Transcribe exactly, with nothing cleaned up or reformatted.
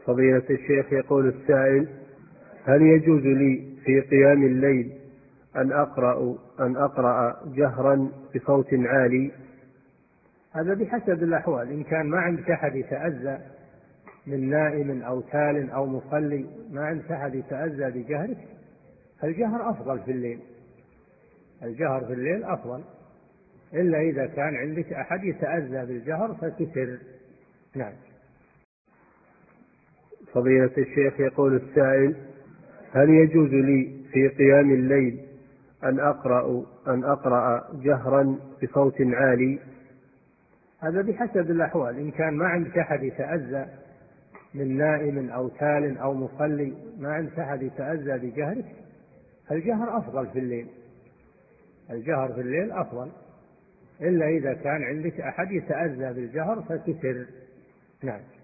فضيلة الشيخ، يقول السائل: هل يجوز لي في قيام الليل أن أقرأ أن أقرأ جهرا بصوت عالي؟ هذا بحسب الأحوال. إن كان ما عندك أحد يتأذى من نائم أو تال أو مصلي، ما عندك أحد يتأذى بجهرك، الجهر أفضل في الليل. الجهر في الليل أفضل، إلا إذا كان عندك أحد يتأذى بالجهر فتسر. نعم. فضيلة الشيخ، يقول السائل: هل يجوز لي في قيام الليل أن أقرأ أن أقرأ جهرا بصوت عالي؟ هذا بحسب الأحوال. إن كان ما عندك أحد يتأذى من نائم أو تال أو مصلي، ما عندك أحد يتأذى بجهرك، الجهر أفضل في الليل. الجهر في الليل أفضل، إلا إذا كان عندك أحد يتأذى بالجهر فتسر. نعم.